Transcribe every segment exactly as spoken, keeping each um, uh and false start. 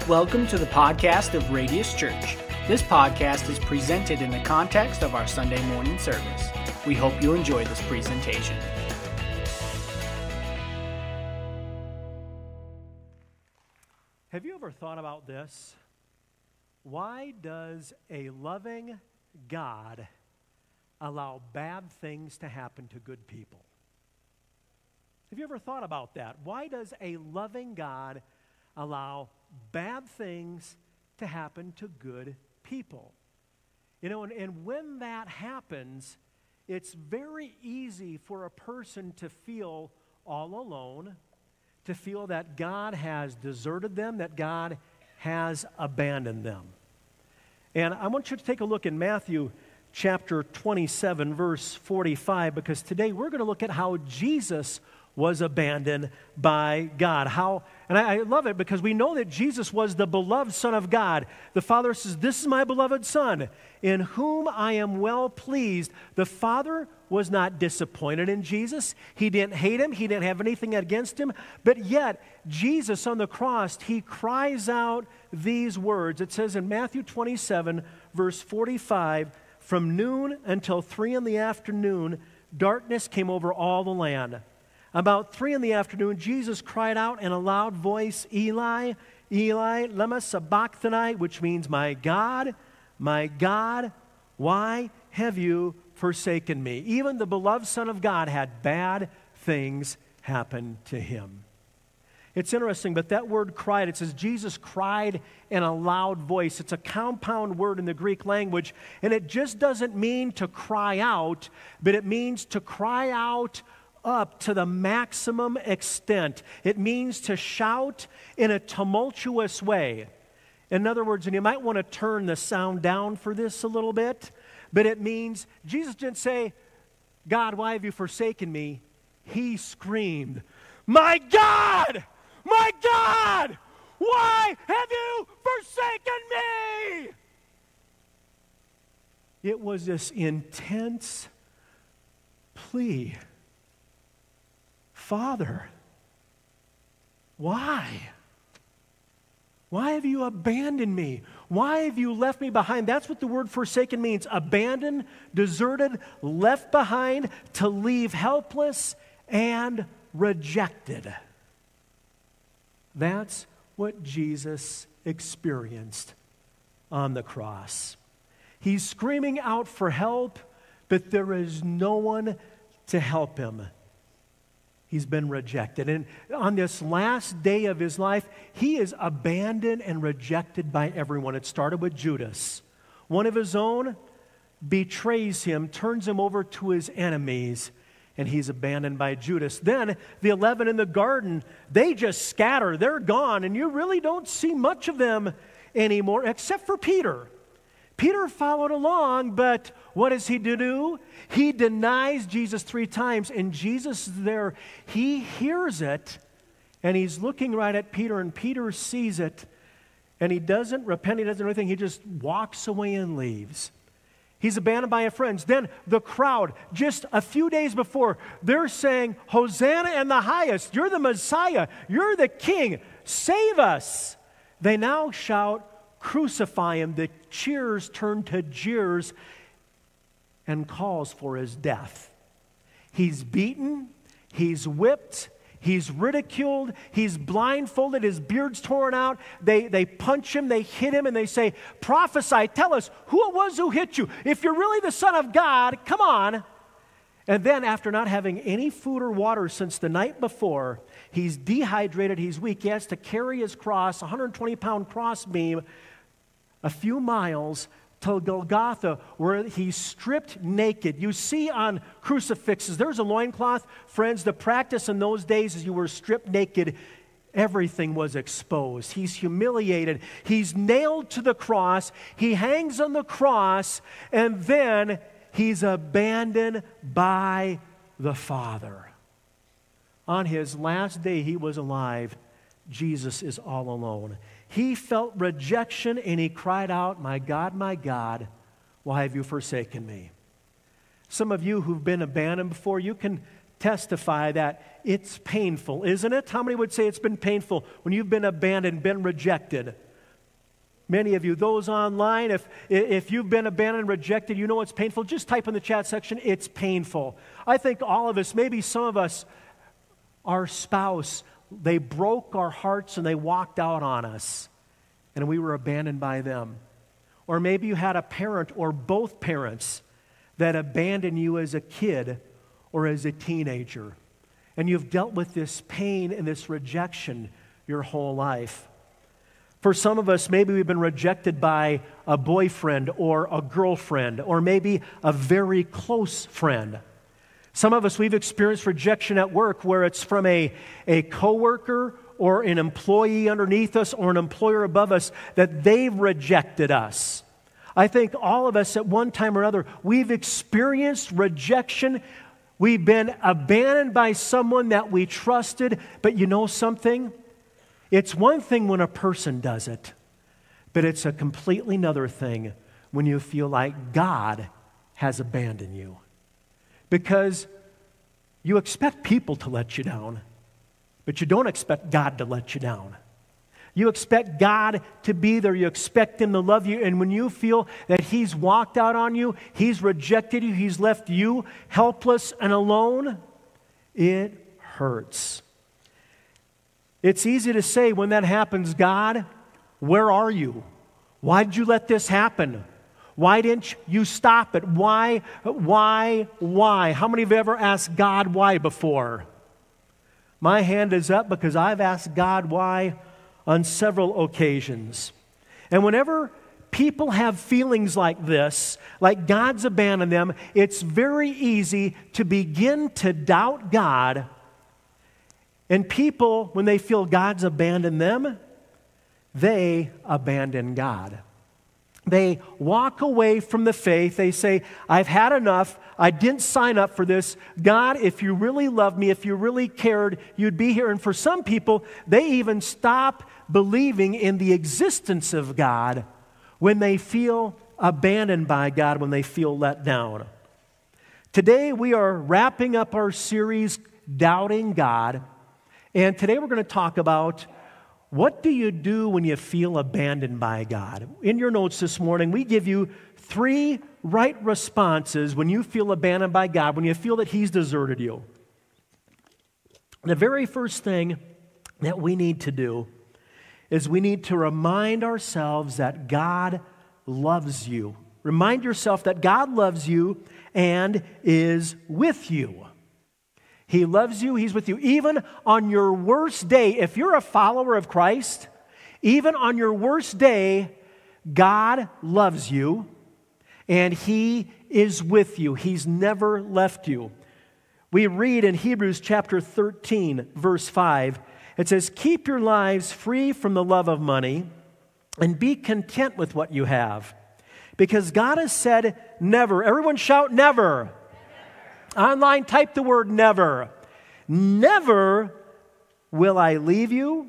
Welcome to the podcast of Radius Church. This podcast is presented in the context of our Sunday morning service. We hope you enjoy this presentation. Have you ever thought about this? Why does a loving God allow bad things to happen to good people? Have you ever thought about that? Why does a loving God allow bad things to happen to good people? You know, and, and when that happens, it's very easy for a person to feel all alone, to feel that God has deserted them, that God has abandoned them. And I want you to take a look in Matthew chapter twenty-seven, verse forty-five, because today we're going to look at how Jesus was abandoned by God. How, and I, I love it because we know that Jesus was the beloved Son of God. The Father says, "This is my beloved Son, in whom I am well pleased." The Father was not disappointed in Jesus. He didn't hate him. He didn't have anything against him. But yet, Jesus on the cross, he cries out these words. It says in Matthew twenty-seven, verse forty-five, "From noon until three in the afternoon, darkness came over all the land. About three in the afternoon, Jesus cried out in a loud voice, 'Eli, Eli, lema sabachthani,' which means, 'My God, my God, why have you forsaken me?'" Even the beloved Son of God had bad things happen to him. It's interesting, but that word cried, it says Jesus cried in a loud voice. It's a compound word in the Greek language, and it just doesn't mean to cry out, but it means to cry out up to the maximum extent. It means to shout in a tumultuous way. In other words, and you might want to turn the sound down for this a little bit, but it means, Jesus didn't say, "God, why have you forsaken me?" He screamed, "My God! My God! Why have you forsaken me?" It was this intense plea. "Father, why? Why have you abandoned me? Why have you left me behind?" That's what the word forsaken means. Abandoned, deserted, left behind, to leave helpless and rejected. That's what Jesus experienced on the cross. He's screaming out for help, but there is no one to help him. He's been rejected. And on this last day of his life, he is abandoned and rejected by everyone. It started with Judas. One of his own betrays him, turns him over to his enemies, and he's abandoned by Judas. Then the eleven in the garden, they just scatter. They're gone, and you really don't see much of them anymore, except for Peter. Peter followed along, but what does he do? He denies Jesus three times, and Jesus is there. He hears it, and he's looking right at Peter, and Peter sees it, and he doesn't repent, he doesn't do anything. He just walks away and leaves. He's abandoned by his friends. Then the crowd, just a few days before, they're saying, "Hosanna in the highest. You're the Messiah. You're the King. Save us." They now shout, "Crucify him." The cheers turn to jeers and calls for his death. He's beaten, he's whipped, he's ridiculed, he's blindfolded, his beard's torn out. They, they punch him, they hit him, and they say, "Prophesy, tell us who it was who hit you. If you're really the Son of God, come on." And then after not having any food or water since the night before, he's dehydrated, he's weak. He has to carry his cross, a one hundred twenty pound cross beam, a few miles to Golgotha, where he's stripped naked. You see on crucifixes, there's a loincloth. Friends, the practice in those days is you were stripped naked. Everything was exposed. He's humiliated. He's nailed to the cross. He hangs on the cross, and then he's abandoned by the Father. On his last day he was alive, Jesus is all alone. He felt rejection, and he cried out, "My God, my God, why have you forsaken me?" Some of you who've been abandoned before, you can testify that it's painful, isn't it? How many would say it's been painful when you've been abandoned, been rejected? Many of you, those online, if, if you've been abandoned and rejected, you know it's painful. Just type in the chat section, it's painful. I think all of us, maybe some of us, our spouse, they broke our hearts and they walked out on us, and we were abandoned by them. Or maybe you had a parent or both parents that abandoned you as a kid or as a teenager, and you've dealt with this pain and this rejection your whole life. For some of us, maybe we've been rejected by a boyfriend or a girlfriend or maybe a very close friend. Some of us, we've experienced rejection at work where it's from a, a coworker or an employee underneath us or an employer above us that they've rejected us. I think all of us at one time or another, we've experienced rejection. We've been abandoned by someone that we trusted, but you know something? It's one thing when a person does it, but it's a completely another thing when you feel like God has abandoned you. Because you expect people to let you down, but you don't expect God to let you down. You expect God to be there. You expect Him to love you. And when you feel that He's walked out on you, He's rejected you, He's left you helpless and alone, it hurts. It's easy to say when that happens, God, where are you? Why did you let this happen? Why didn't you stop it? Why, why, why? How many of you ever asked God why before? My hand is up because I've asked God why on several occasions. And whenever people have feelings like this, like God's abandoned them, it's very easy to begin to doubt God. And people, when they feel God's abandoned them, they abandon God. They walk away from the faith. They say, I've had enough. I didn't sign up for this. God, if you really loved me, if you really cared, you'd be here. And for some people, they even stop believing in the existence of God when they feel abandoned by God, when they feel let down. Today, we are wrapping up our series, Doubting God. And today we're going to talk about what do you do when you feel abandoned by God. In your notes this morning, we give you three right responses when you feel abandoned by God, when you feel that He's deserted you. The very first thing that we need to do is we need to remind ourselves that God loves you. Remind yourself that God loves you and is with you. He loves you. He's with you. Even on your worst day, if you're a follower of Christ, even on your worst day, God loves you and He is with you. He's never left you. We read in Hebrews chapter thirteen, verse five, it says, keep your lives free from the love of money and be content with what you have. Because God has said never. Everyone shout never. Online, type the word never. Never will I leave you.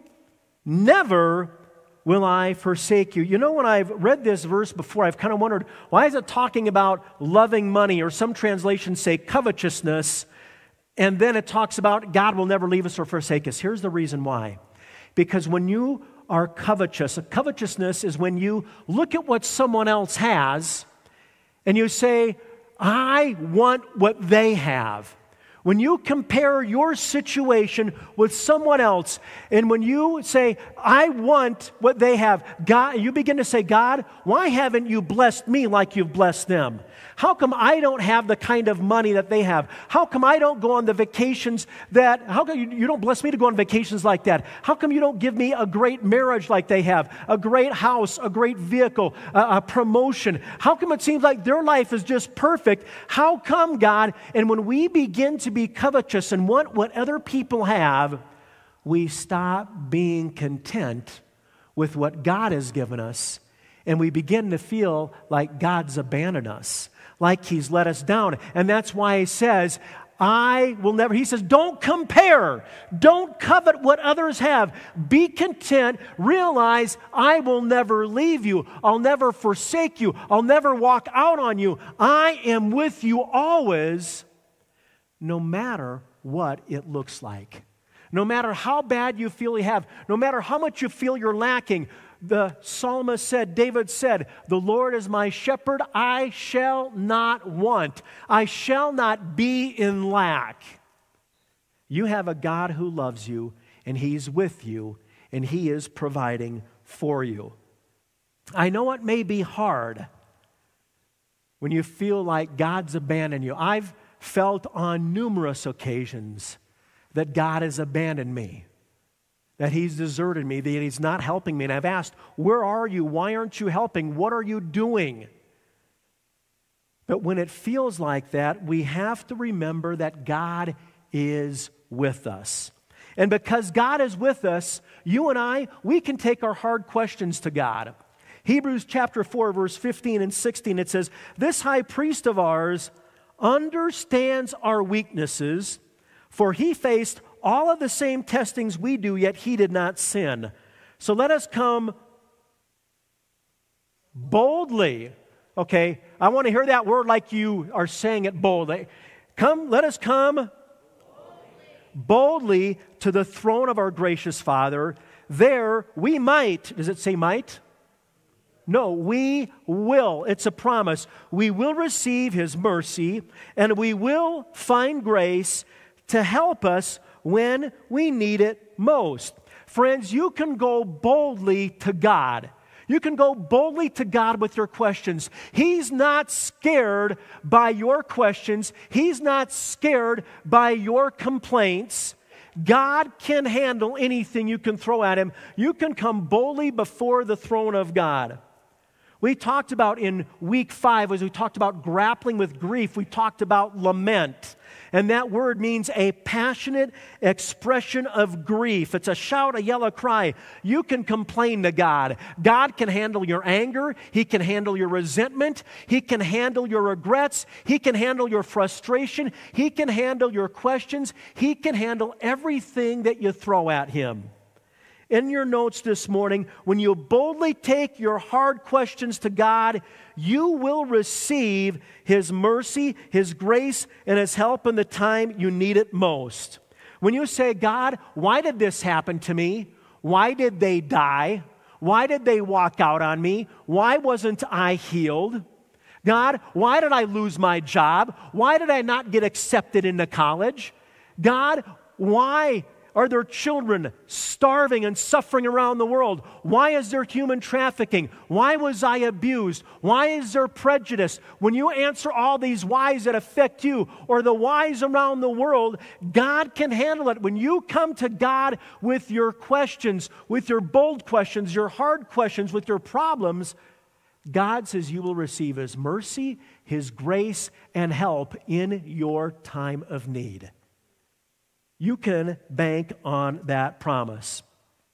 Never will I forsake you. You know, when I've read this verse before, I've kind of wondered, why is it talking about loving money? Or some translations say covetousness. And then it talks about God will never leave us or forsake us. Here's the reason why. Because when you are covetous, covetousness is when you look at what someone else has and you say, I want what they have. When you compare your situation with someone else, and when you say, I want what they have, God, you begin to say, God, why haven't you blessed me like you've blessed them? How come I don't have the kind of money that they have? How come I don't go on the vacations that, how come you, you don't bless me to go on vacations like that? How come you don't give me a great marriage like they have, a great house, a great vehicle, a, a promotion? How come it seems like their life is just perfect? How come, God? And when we begin to be covetous and want what other people have, we stop being content with what God has given us, and we begin to feel like God's abandoned us, like He's let us down. And that's why He says, I will never, He says, don't compare. Don't covet what others have. Be content. Realize I will never leave you. I'll never forsake you. I'll never walk out on you. I am with you always, no matter what it looks like. No matter how bad you feel you have, no matter how much you feel you're lacking, The psalmist said, David said, the Lord is my shepherd, I shall not want. I shall not be in lack. You have a God who loves you, and He's with you, and He is providing for you. I know it may be hard when you feel like God's abandoned you. I've felt on numerous occasions that God has abandoned me, that He's deserted me, that He's not helping me. And I've asked, where are you? Why aren't you helping? What are you doing? But when it feels like that, we have to remember that God is with us. And because God is with us, you and I, we can take our hard questions to God. Hebrews chapter four, verse fifteen and sixteen, it says, this high priest of ours understands our weaknesses, for He faced all of the same testings we do, yet He did not sin. So let us come boldly. Okay, I want to hear that word like you are saying it boldly. Come, let us come boldly. boldly to the throne of our gracious Father. There we might, does it say might? No, we will. It's a promise. We will receive His mercy, and we will find grace to help us when we need it most. Friends, you can go boldly to God. You can go boldly to God with your questions. He's not scared by your questions. He's not scared by your complaints. God can handle anything you can throw at Him. You can come boldly before the throne of God. We talked about in week five, as we talked about grappling with grief, we talked about lament. And that word means a passionate expression of grief. It's a shout, a yell, a cry. You can complain to God. God can handle your anger. He can handle your resentment. He can handle your regrets. He can handle your frustration. He can handle your questions. He can handle everything that you throw at Him. In your notes this morning, when you boldly take your hard questions to God, you will receive His mercy, His grace, and His help in the time you need it most. When you say, God, why did this happen to me? Why did they die? Why did they walk out on me? Why wasn't I healed? God, why did I lose my job? Why did I not get accepted into college? God, why are there children starving and suffering around the world? Why is there human trafficking? Why was I abused? Why is there prejudice? When you answer all these whys that affect you or the whys around the world, God can handle it. When you come to God with your questions, with your bold questions, your hard questions, with your problems, God says you will receive His mercy, His grace, and help in your time of need. You can bank on that promise.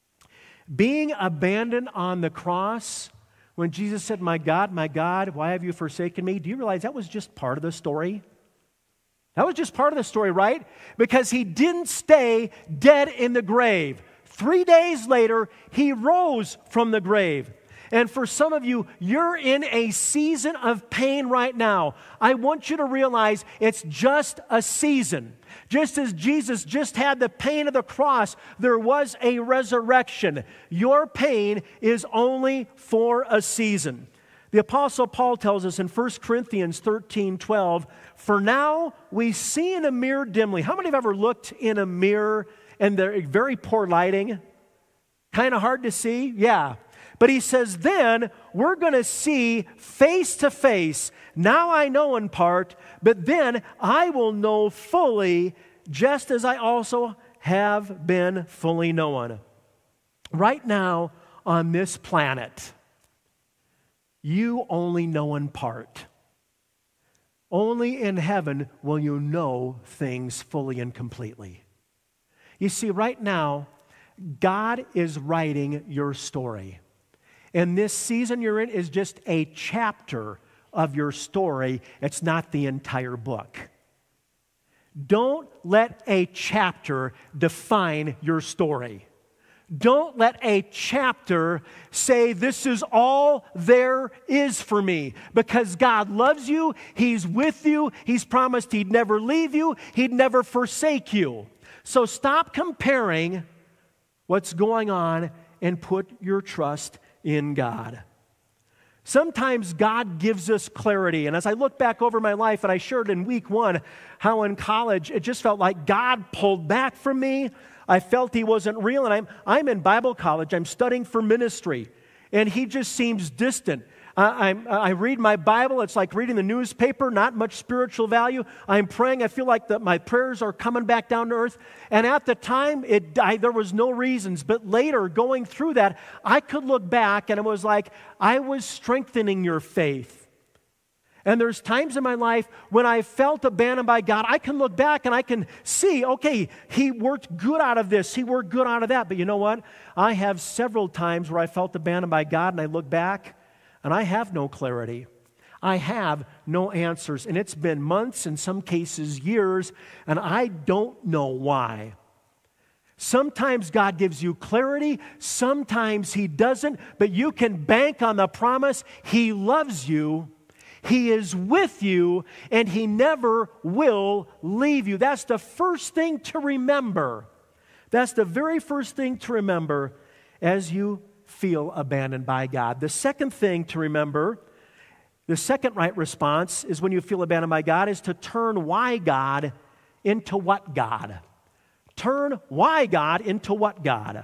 Being abandoned on the cross, when Jesus said, my God, my God, why have you forsaken me? Do you realize that was just part of the story? That was just part of the story, right? Because He didn't stay dead in the grave. Three days later, He rose from the grave. And for some of you, you're in a season of pain right now. I want you to realize it's just a season. Just as Jesus just had the pain of the cross, there was a resurrection. Your pain is only for a season. The Apostle Paul tells us in First Corinthians thirteen twelve, for now we see in a mirror dimly. How many have ever looked in a mirror and they're very poor lighting? Kind of hard to see? Yeah. But he says, then we're going to see face to face. Now I know in part, but then I will know fully, just as I also have been fully known. Right now on this planet, you only know in part. Only in heaven will you know things fully and completely. You see, right now, God is writing your story. And this season you're in is just a chapter of your story. It's not the entire book. Don't let a chapter define your story. Don't let a chapter say, this is all there is for me. Because God loves you. He's with you. He's promised He'd never leave you. He'd never forsake you. So stop comparing what's going on and put your trust in God. Sometimes God gives us clarity. And as I look back over my life, and I shared in week one how in college it just felt like God pulled back from me. I felt He wasn't real. And I'm, I'm in Bible college. I'm studying for ministry. And He just seems distant. I, I'm, I read my Bible. It's like reading the newspaper, not much spiritual value. I'm praying. I feel like that my prayers are coming back down to earth. And at the time, it, I, there was no reasons. But later, going through that, I could look back and it was like, I was strengthening your faith. And there's times in my life when I felt abandoned by God. I can look back and I can see, okay, He worked good out of this. He worked good out of that. But you know what? I have several times where I felt abandoned by God and I look back and I have no clarity. I have no answers. And it's been months, in some cases years, and I don't know why. Sometimes God gives you clarity, sometimes He doesn't, but you can bank on the promise He loves you, He is with you, and He never will leave you. That's the first thing to remember. That's the very first thing to remember as you feel abandoned by God. The second thing to remember, the second right response is when you feel abandoned by God, is to turn why God into what God. Turn why God into what God.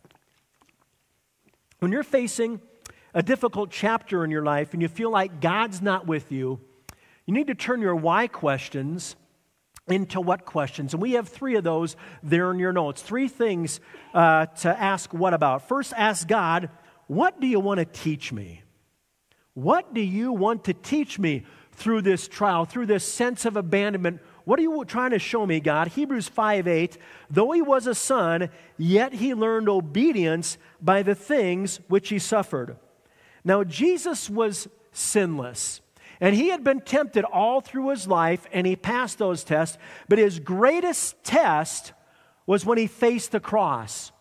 When you're facing a difficult chapter in your life and you feel like God's not with you, you need to turn your why questions into what questions. And we have three of those there in your notes. Three things uh, to ask what about. First, ask God, what do you want to teach me? What do you want to teach me through this trial, through this sense of abandonment? What are you trying to show me, God? Hebrews five eight, though He was a son, yet He learned obedience by the things which He suffered. Now, Jesus was sinless. And He had been tempted all through His life, and He passed those tests. But His greatest test was when He faced the cross.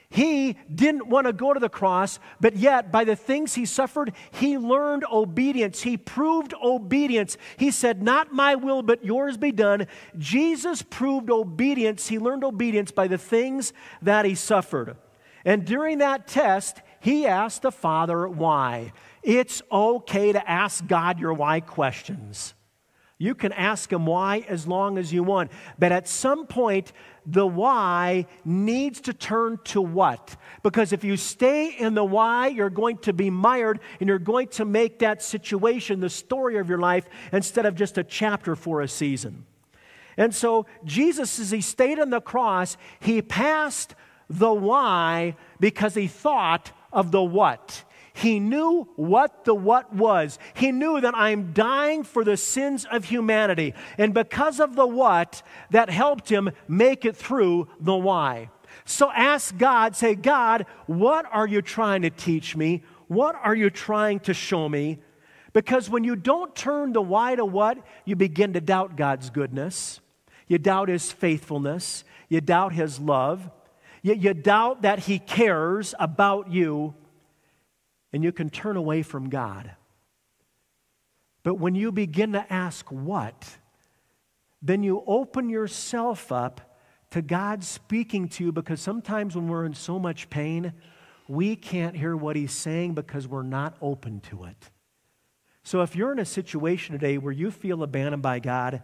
He didn't want to go to the cross, but yet by the things He suffered, He learned obedience. He proved obedience. He said, not my will, but yours be done. Jesus proved obedience. He learned obedience by the things that He suffered. And during that test, He asked the Father why. It's okay to ask God your why questions. You can ask Him why as long as you want. But at some point, the why needs to turn to what? Because if you stay in the why, you're going to be mired and you're going to make that situation the story of your life instead of just a chapter for a season. And so Jesus, as He stayed on the cross, He passed the why because He thought of the what. He knew what the what was. He knew that I'm dying for the sins of humanity. And because of the what, that helped Him make it through the why. So ask God, say, God, what are you trying to teach me? What are you trying to show me? Because when you don't turn the why to what, you begin to doubt God's goodness. You doubt His faithfulness. You doubt His love. You, you doubt that He cares about you. And you can turn away from God. But when you begin to ask what, then you open yourself up to God speaking to you, because sometimes when we're in so much pain, we can't hear what He's saying because we're not open to it. So if you're in a situation today where you feel abandoned by God,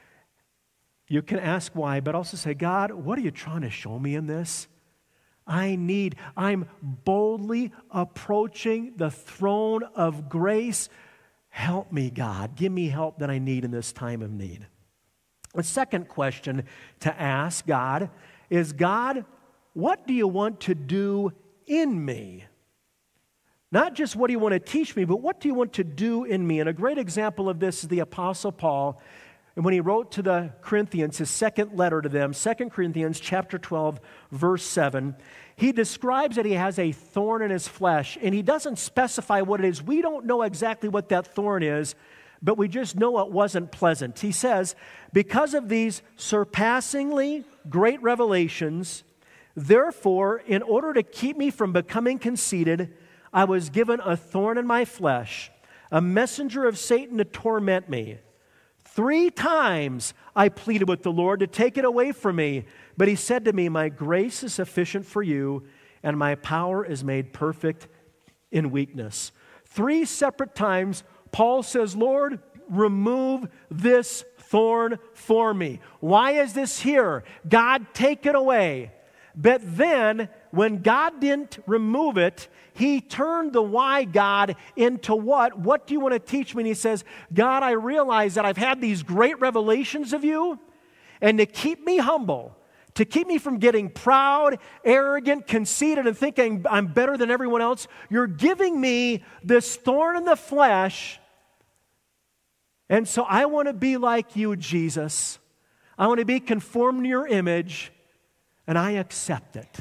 you can ask why, but also say, God, what are you trying to show me in this? I need, I'm boldly approaching the throne of grace. Help me, God. Give me help that I need in this time of need. The second question to ask God is, God, what do you want to do in me? Not just what do you want to teach me, but what do you want to do in me? And a great example of this is the Apostle Paul. And when he wrote to the Corinthians, his second letter to them, Second Corinthians chapter twelve, verse seven, he describes that he has a thorn in his flesh, and he doesn't specify what it is. We don't know exactly what that thorn is, but we just know it wasn't pleasant. He says, because of these surpassingly great revelations, therefore, in order to keep me from becoming conceited, I was given a thorn in my flesh, a messenger of Satan to torment me. Three times I pleaded with the Lord to take it away from me, but He said to me, my grace is sufficient for you, and my power is made perfect in weakness. Three separate times, Paul says, Lord, remove this thorn for me. Why is this here? God, take it away. But then, when God didn't remove it, he turned the why God into what? What do you want to teach me? And he says, God, I realize that I've had these great revelations of you, and to keep me humble, to keep me from getting proud, arrogant, conceited, and thinking I'm better than everyone else, you're giving me this thorn in the flesh. And so I want to be like you, Jesus. I want to be conformed to your image, and I accept it.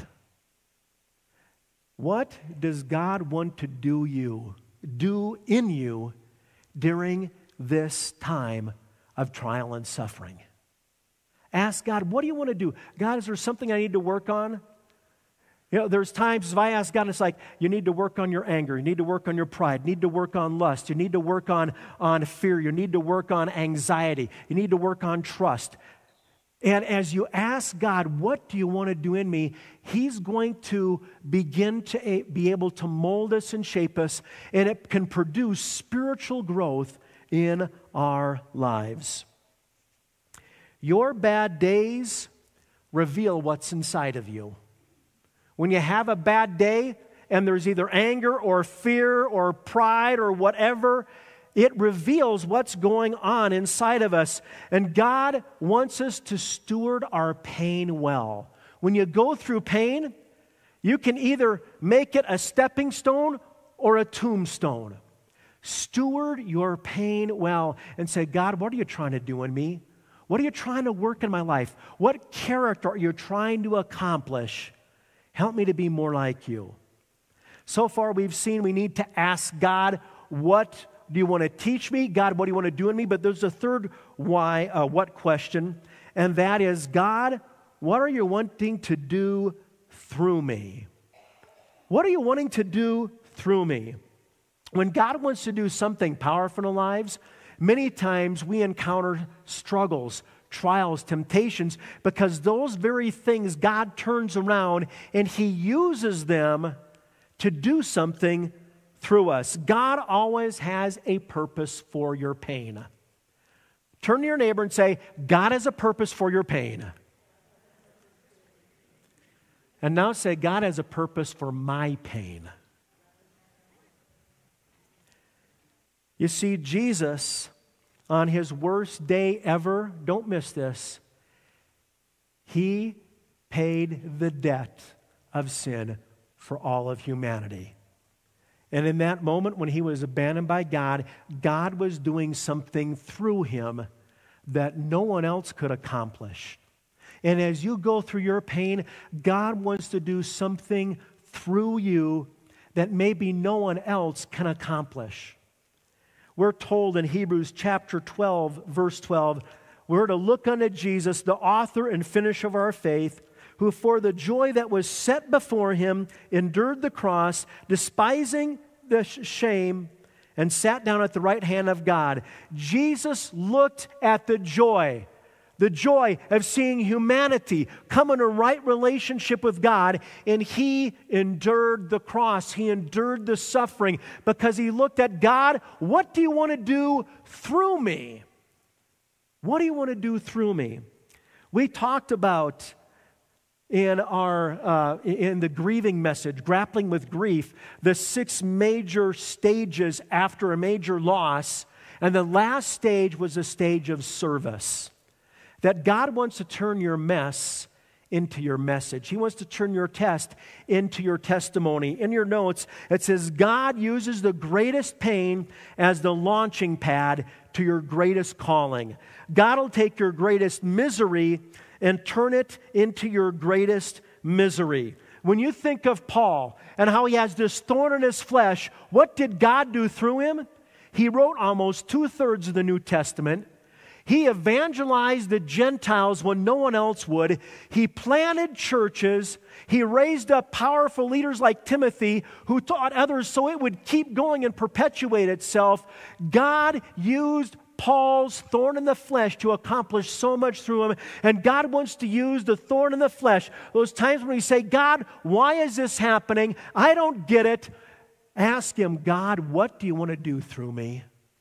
What does God want to do you, do in you during this time of trial and suffering? Ask God, what do you want to do? God, is there something I need to work on? You know, there's times if I ask God, it's like, you need to work on your anger. You need to work on your pride. You need to work on lust. You need to work on, on fear. You need to work on anxiety. You need to work on trust. And as you ask God, what do you want to do in me? He's going to begin to be able to mold us and shape us, and it can produce spiritual growth in our lives. Your bad days reveal what's inside of you. When you have a bad day and there's either anger or fear or pride or whatever, it reveals what's going on inside of us. And God wants us to steward our pain well. When you go through pain, you can either make it a stepping stone or a tombstone. Steward your pain well and say, God, what are you trying to do in me? What are you trying to work in my life? What character are you trying to accomplish? Help me to be more like you. So far we've seen we need to ask God, what do you want to teach me? God, what do you want to do in me? But there's a third why, uh, what question, and that is, God, what are you wanting to do through me? What are you wanting to do through me? When God wants to do something powerful in our lives, many times we encounter struggles, trials, temptations, because those very things God turns around and He uses them to do something through us. God always has a purpose for your pain. Turn to your neighbor and say, God has a purpose for your pain. And now say, God has a purpose for my pain. You see, Jesus, on His worst day ever, don't miss this, He paid the debt of sin for all of humanity. And in that moment when He was abandoned by God, God was doing something through Him that no one else could accomplish. And as you go through your pain, God wants to do something through you that maybe no one else can accomplish. We're told in Hebrews chapter twelve, verse twelve, we're to look unto Jesus, the author and finisher of our faith, who for the joy that was set before Him endured the cross, despising the shame, and sat down at the right hand of God. Jesus looked at the joy, the joy of seeing humanity come in a right relationship with God, and He endured the cross. He endured the suffering because He looked at God, what do you want to do through me? What do you want to do through me? We talked about in our uh, in the grieving message, grappling with grief, the six major stages after a major loss, and the last stage was a stage of service. That God wants to turn your mess into your message. He wants to turn your test into your testimony. In your notes, it says, God uses the greatest pain as the launching pad to your greatest calling. God will take your greatest misery and turn it into your greatest misery. When you think of Paul and how he has this thorn in his flesh, what did God do through him? He wrote almost two-thirds of the New Testament. He evangelized the Gentiles when no one else would. He planted churches. He raised up powerful leaders like Timothy who taught others so it would keep going and perpetuate itself. God used Paul's thorn in the flesh to accomplish so much through him. And God wants to use the thorn in the flesh. Those times when we say, God, why is this happening? I don't get it. Ask Him, God, what do you want to do through me?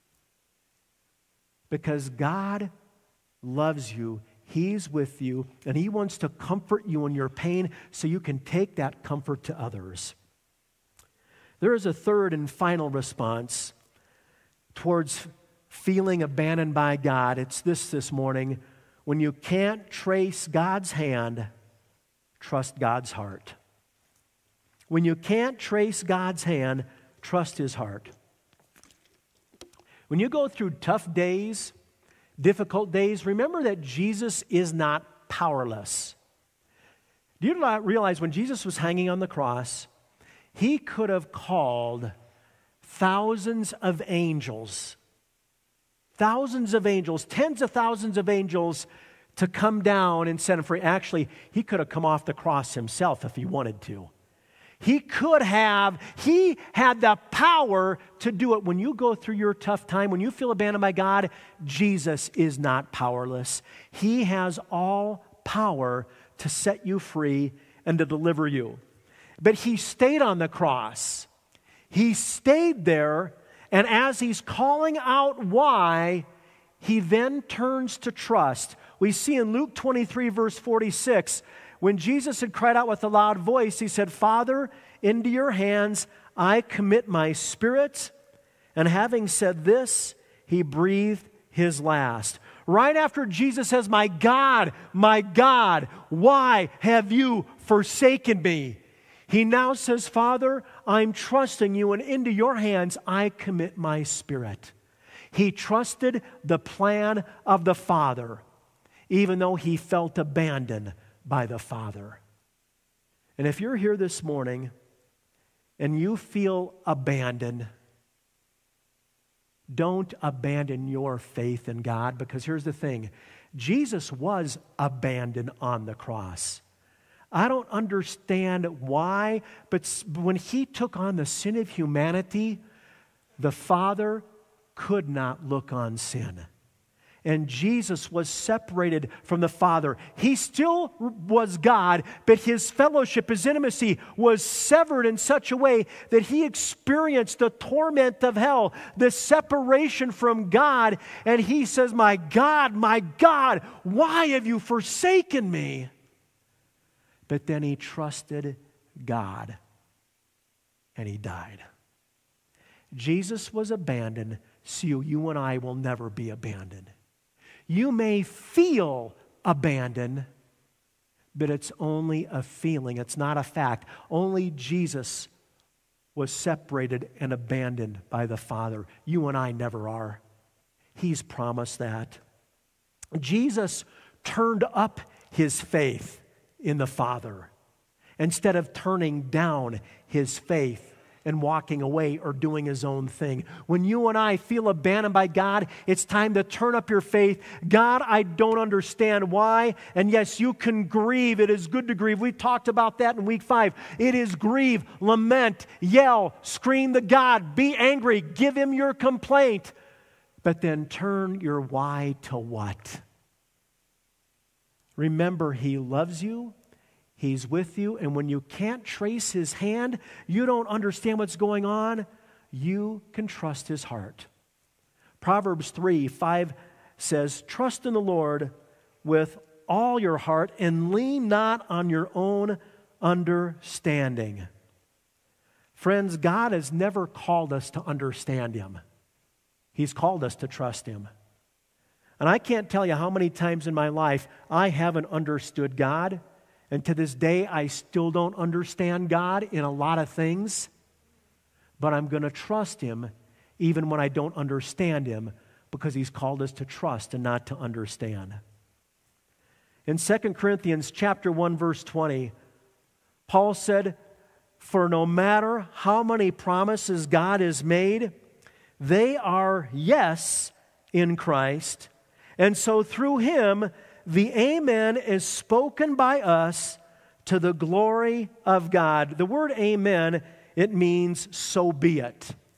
Because God loves you. He's with you, and He wants to comfort you in your pain so you can take that comfort to others. There is a third and final response towards feeling abandoned by God. It's this this morning. When you can't trace God's hand, trust God's heart. When you can't trace God's hand, trust His heart. When you go through tough days, difficult days, remember that Jesus is not powerless. Do you not realize when Jesus was hanging on the cross, He could have called thousands of angels, thousands of angels, tens of thousands of angels to come down and set Him free. Actually, He could have come off the cross Himself if He wanted to. He could have, He had the power to do it. When you go through your tough time, when you feel abandoned by God, Jesus is not powerless. He has all power to set you free and to deliver you. But He stayed on the cross. He stayed there, and as He's calling out why, He then turns to trust. We see in Luke twenty-three, verse forty-six, when Jesus had cried out with a loud voice, He said, Father, into your hands I commit my spirit. And having said this, He breathed His last. Right after Jesus says, my God, my God, why have you forsaken me? He now says, Father, I'm trusting you, and into your hands I commit my spirit. He trusted the plan of the Father, even though he felt abandoned by the Father. And if you're here this morning and you feel abandoned, don't abandon your faith in God, because here's the thing. Jesus was abandoned on the cross. I don't understand why, but when He took on the sin of humanity, the Father could not look on sin. And Jesus was separated from the Father. He still was God, but His fellowship, His intimacy was severed in such a way that He experienced the torment of hell, the separation from God. And He says, my God, my God, why have you forsaken me? But then He trusted God, and He died. Jesus was abandoned, so you and I will never be abandoned. You may feel abandoned, but it's only a feeling. It's not a fact. Only Jesus was separated and abandoned by the Father. You and I never are. He's promised that. Jesus turned up His faith in the Father instead of turning down His faith and walking away or doing His own thing. When you and I feel abandoned by God, it's time to turn up your faith. God, I don't understand why. And yes, you can grieve. It is good to grieve. We talked about that in week five. It is grieve, lament, yell, scream to God, be angry, give Him your complaint. But then turn your why to what? Remember, He loves you. He's with you, and when you can't trace His hand, you don't understand what's going on, you can trust His heart. Proverbs three, five says, trust in the Lord with all your heart and lean not on your own understanding. Friends, God has never called us to understand Him. He's called us to trust Him. And I can't tell you how many times in my life I haven't understood God. And to this day, I still don't understand God in a lot of things, but I'm going to trust Him even when I don't understand Him, because He's called us to trust and not to understand. In Second Corinthians chapter one, verse twenty, Paul said, for no matter how many promises God has made, they are yes in Christ, and so through Him, the amen is spoken by us to the glory of God. The word amen, it means so be it.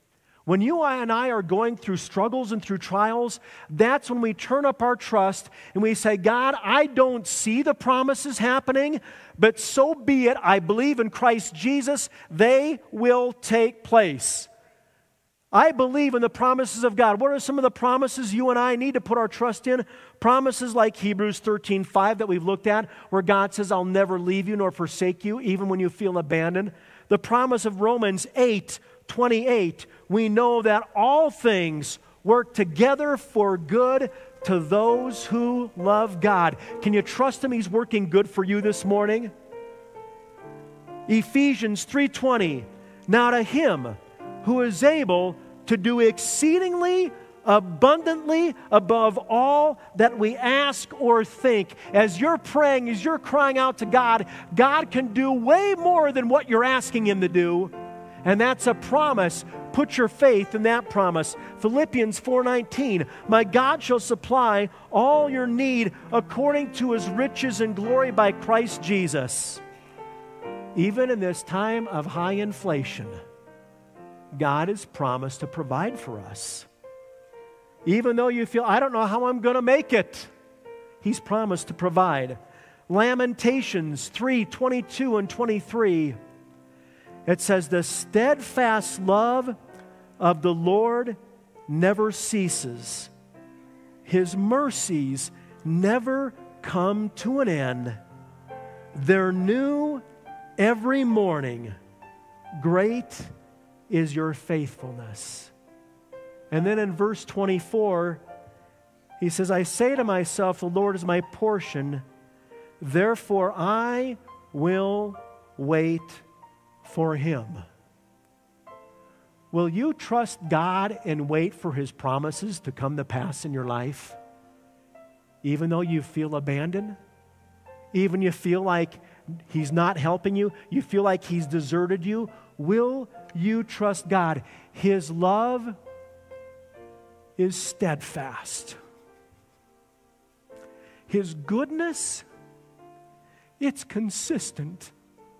When you and I are going through struggles and through trials, that's when we turn up our trust and we say, God, I don't see the promises happening, but so be it. I believe in Christ Jesus. They will take place. I believe in the promises of God. What are some of the promises you and I need to put our trust in? Promises like Hebrews thirteen five that we've looked at, where God says, I'll never leave you nor forsake you, even when you feel abandoned. The promise of Romans eight twenty-eight, we know that all things work together for good to those who love God. Can you trust Him? He's working good for you this morning. Ephesians three twenty, now to Him who is able to do exceedingly abundantly above all that we ask or think. As you're praying, as you're crying out to God, God can do way more than what you're asking Him to do. And that's a promise. Put your faith in that promise. Philippians four nineteen, my God shall supply all your need according to His riches and glory by Christ Jesus. Even in this time of high inflation, God has promised to provide for us. Even though you feel, I don't know how I'm going to make it, He's promised to provide. Lamentations three twenty-two and twenty-three, it says, the steadfast love of the Lord never ceases. His mercies never come to an end. They're new every morning. Great is your faithfulness. And then in verse twenty-four, he says, I say to myself, the Lord is my portion, therefore I will wait for Him. Will you trust God and wait for His promises to come to pass in your life? Even though you feel abandoned? Even you feel like He's not helping you? You feel like He's deserted you? Will you trust God? His love is steadfast. His goodness, it's consistent.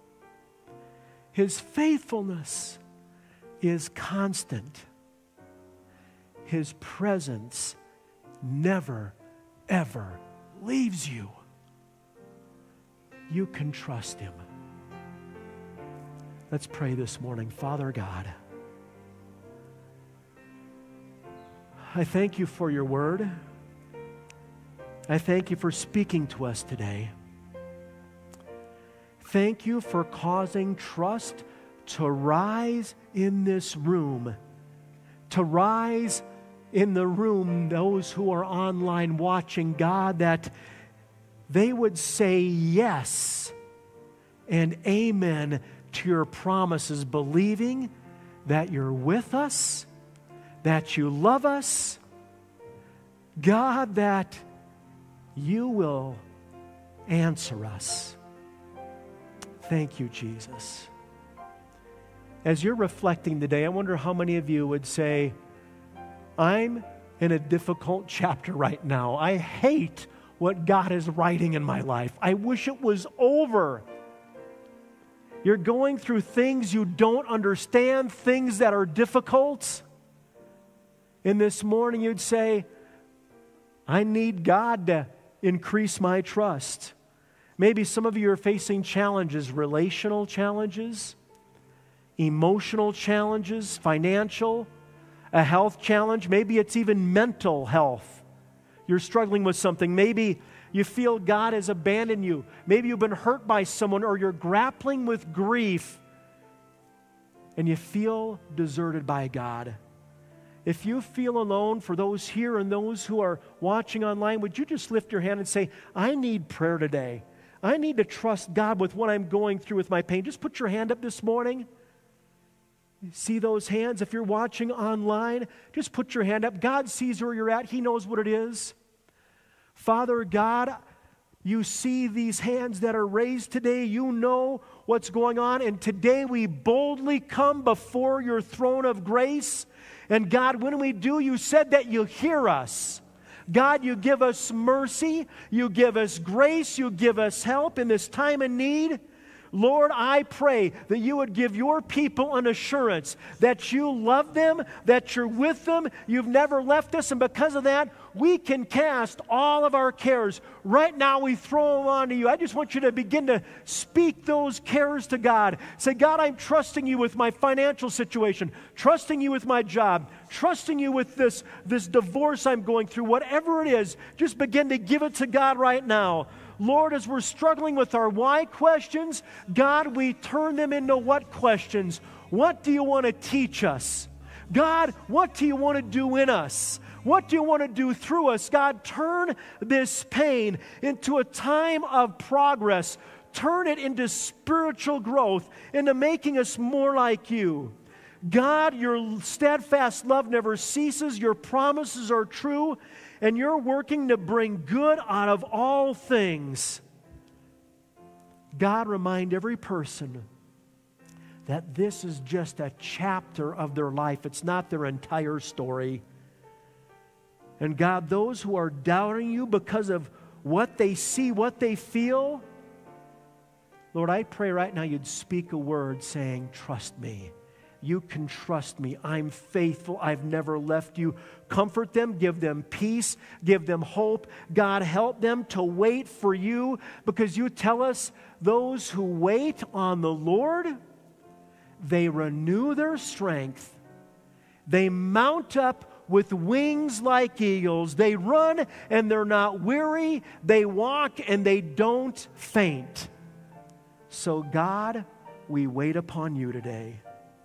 His faithfulness is constant. His presence never, ever leaves you. You can trust Him. Let's pray this morning. Father God, I thank You for Your word. I thank You for speaking to us today. Thank You for causing trust to rise in this room, to rise in the room, those who are online watching, God, that they would say yes and amen to Your promises, believing that You're with us, that You love us, God, that You will answer us. Thank You, Jesus. As you're reflecting today, I wonder how many of you would say, I'm in a difficult chapter right now. I hate what God is writing in my life. I wish it was over. You're going through things you don't understand, things that are difficult. And this morning you'd say, I need God to increase my trust. Maybe some of you are facing challenges, relational challenges, emotional challenges, financial, a health challenge. Maybe it's even mental health. You're struggling with something. Maybe you feel God has abandoned you. Maybe you've been hurt by someone, or you're grappling with grief and you feel deserted by God. If you feel alone, for those here and those who are watching online, would you just lift your hand and say, I need prayer today. I need to trust God with what I'm going through with my pain. Just put your hand up this morning. See those hands? If you're watching online, just put your hand up. God sees where you're at. He knows what it is. Father God, You see these hands that are raised today. You know what's going on. And today we boldly come before Your throne of grace. And God, when we do, You said that You hear us. God, You give us mercy. You give us grace. You give us help in this time of need. Lord, I pray that you would give your people an assurance that you love them, that you're with them, you've never left us, and because of that, we can cast all of our cares. Right now, we throw them onto you. I just want you to begin to speak those cares to God. Say, God, I'm trusting you with my financial situation, trusting you with my job, trusting you with this, this divorce I'm going through, whatever it is, just begin to give it to God right now. Lord, as we're struggling with our why questions, God, we turn them into what questions? What do you want to teach us? God, what do you want to do in us? What do you want to do through us? God, turn this pain into a time of progress. Turn it into spiritual growth, into making us more like you. God, your steadfast love never ceases. Your promises are true. And you're working to bring good out of all things. God, remind every person that this is just a chapter of their life. It's not their entire story. And God, those who are doubting you because of what they see, what they feel, Lord, I pray right now you'd speak a word saying, trust me. You can trust me. I'm faithful. I've never left you. Comfort them. Give them peace. Give them hope. God, help them to wait for you, because you tell us those who wait on the Lord, they renew their strength. They mount up with wings like eagles. They run and they're not weary. They walk and they don't faint. So God, we wait upon you today.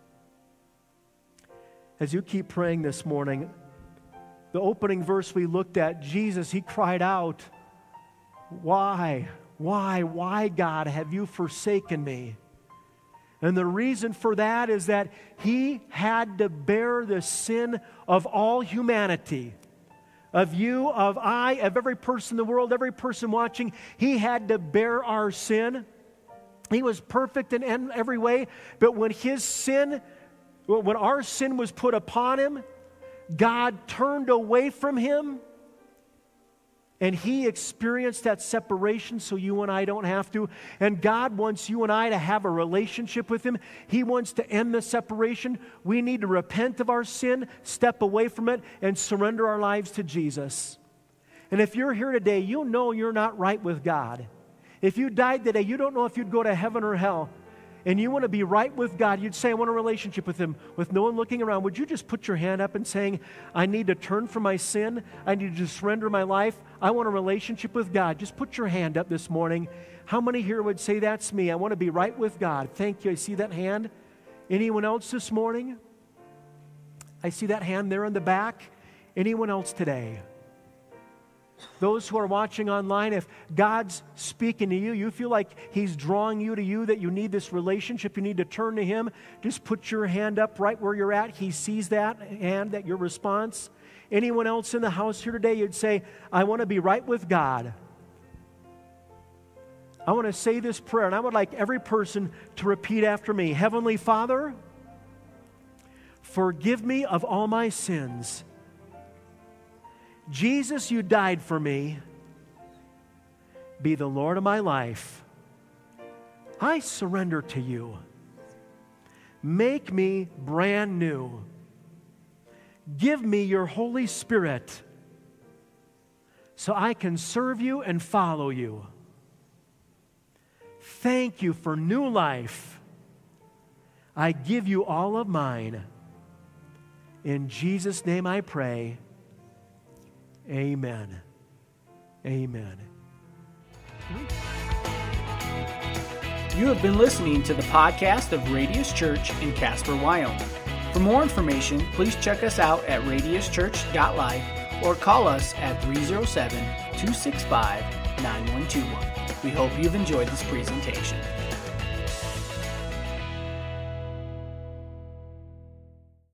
As you keep praying this morning, the opening verse we looked at, Jesus, he cried out, why, why, why, God, have you forsaken me? And the reason for that is that he had to bear the sin of all humanity, of you, of I, of every person in the world, every person watching. He had to bear our sin. He was perfect in every way, but when his sin When our sin was put upon him, God turned away from him, and he experienced that separation so you and I don't have to. And God wants you and I to have a relationship with him. He wants to end the separation. We need to repent of our sin, step away from it, and surrender our lives to Jesus. And if you're here today, you know you're not right with God. If you died today, you don't know if you'd go to heaven or hell. And you want to be right with God, you'd say, I want a relationship with him, with no one looking around. Would you just put your hand up and saying, I need to turn from my sin. I need to surrender my life. I want a relationship with God. Just put your hand up this morning. How many here would say, that's me? I want to be right with God. Thank you. I see that hand. Anyone else this morning? I see that hand there in the back. Anyone else today? Those who are watching online, if God's speaking to you, you feel like he's drawing you to you, that you need this relationship, you need to turn to him, just put your hand up right where you're at. He sees that hand, that your response. Anyone else in the house here today, you'd say, I want to be right with God. I want to say this prayer, and I would like every person to repeat after me. Heavenly Father, forgive me of all my sins. Jesus, you died for me. Be the Lord of my life. I surrender to you. Make me brand new. Give me your Holy Spirit so I can serve you and follow you. Thank you for new life. I give you all of mine. In Jesus' name I pray. Amen. Amen. You have been listening to the podcast of Radius Church in Casper, Wyoming. For more information, please check us out at radius church dot life or call us at three oh seven, two six five, nine one two one. We hope you've enjoyed this presentation.